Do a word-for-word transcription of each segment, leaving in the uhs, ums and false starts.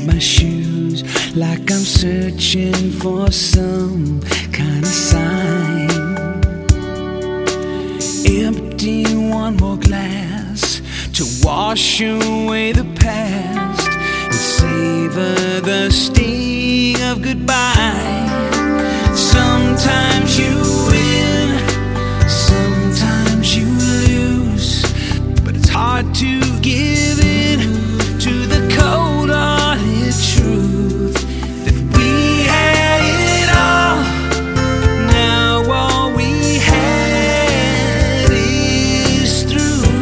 at my shoes like I'm searching for some kind of sign. Empty one more glass to wash away the past and savor the sting of goodbye. Sometimes you win, sometimes you lose, but it's hard to give in to the cold-hearted truth that we had it all. Now all we had is through.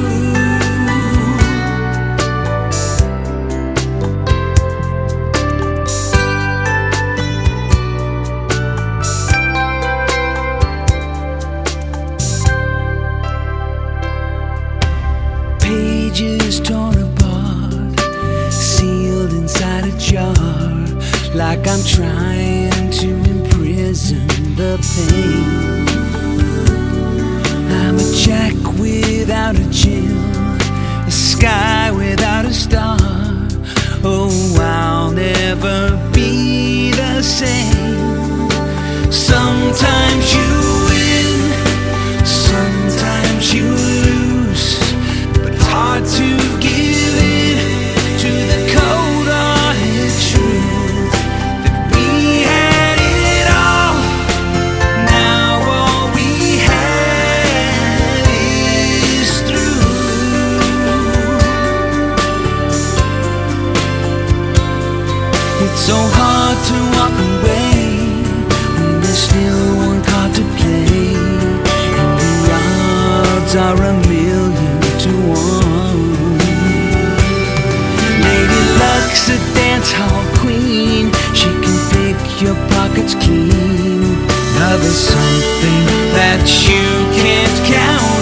Pages torn apart, sealed inside a jar, like I'm trying to imprison the pain. I'm a jack without a Jill, a sky without a star. Oh, I'll never be the same. Sometimes you win, sometimes you lose, but it's hard to give in to the cold-hearted truth that we had it all. Now all we had is through. It's so hard to walk away when there's still one card to play, and the odds are a million to one. Lady Luck's a dance hall queen, she can pick your pockets clean. Now there's something that you can't count